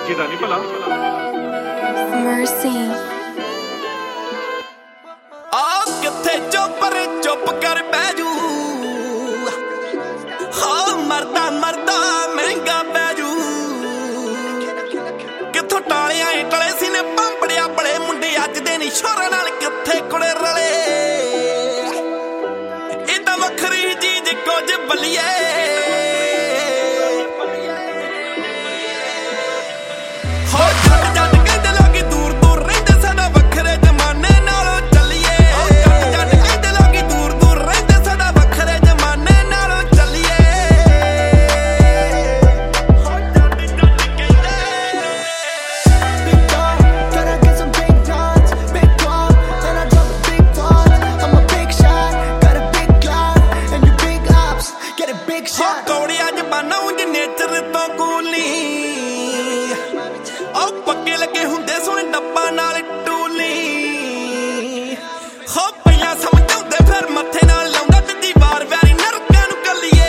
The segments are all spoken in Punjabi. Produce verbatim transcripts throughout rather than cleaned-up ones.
ਸੱਚੀ ਦਾ ਨਹੀਂ ਭਲਾ Mercy ਆ ਕਿੱਥੇ ਚੁੱਪ ਰੇ ਚੁੱਪ ਕਰ ਬਹਿ ਜੂ ਹਾਂ ਮਰਦਾ ਮਰਦਾ ਮਹਿੰਗਾ ਪੈ ਜੂ ਕਿੱਥੋਂ ਟਾਲਿਆਂ ਏ ਟਲੇ ਸੀ ਨੇ ਪੰਪੜਿਆ ਬੜੇ ਮੁੰਡੇ ਅੱਜ ਦੇ ਨੀ ਸ਼ੋਰਾਂ ਨਾਲ ਕਿੱਥੇ ਕੁੜੇ ਰਲੇ ਇਹ ਤਾਂ ਵੱਖਰੀ ਚੀਜ਼ ਕੁਝ ਬਲੀਏ ਕੌੜਿਆ ਜਬਾਨਾ ਉਂਝ ਨੇਚਰ ਤੋਂ ਕੂਲੀ ਉਹ ਪੱਕੇ ਲੱਗੇ ਹੁੰਦੇ ਸੋਹਣੇ ਡੱਬਾ ਨਾਲ ਟੂਲੀ ਹੋ ਪਹਿਲਾਂ ਸਮਝਾਉਂਦੇ ਫਿਰ ਮੱਥੇ ਨਾਲ ਲਾਉਂਦਾ ਦੂਜੀ ਵਾਰ ਵੈਰੀ ਨਰਕਾਂ ਨੂੰ ਕੱਲੀਏ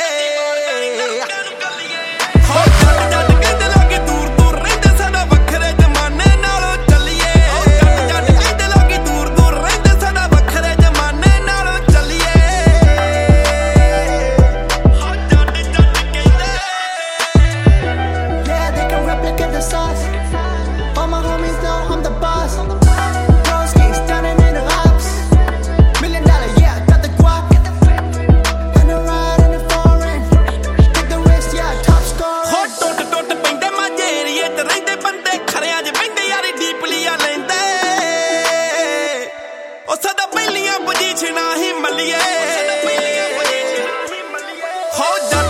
ਹੋ ਜੱਟ ਜੱਟ ਕਹਿੰਦੇ ਲਾਗੇ ਦੂਰ ਦੂਰ ਰਹਿੰਦੇ ਸਾਡਾ ਵੱਖਰੇ ਜ਼ਮਾਨੇ ਨਾਲੋਂ ਚੱਲੀਏ ਜੱਟ ਜੱਟ ਕਹਿੰਦੇ ਲਾਗੇ ਦੂਰ ਦੂਰ ਰਹਿੰਦੇ ਸਾਡਾ ਵੱਖਰੇ ਜ਼ਮਾਨੇ ਨਾਲੋਂ ਚੱਲੀਏ sauce. All my homies know I'm the boss. Broski's standing in the ops. Million dollar, yeah, got the guap. And a ride in the foreign. Take the risk, yeah, top score. Ho tot tot pende majeriye te rehde bande khariyan j bende yari deeply a lende. O sada pehliyan position hi maliye. Ho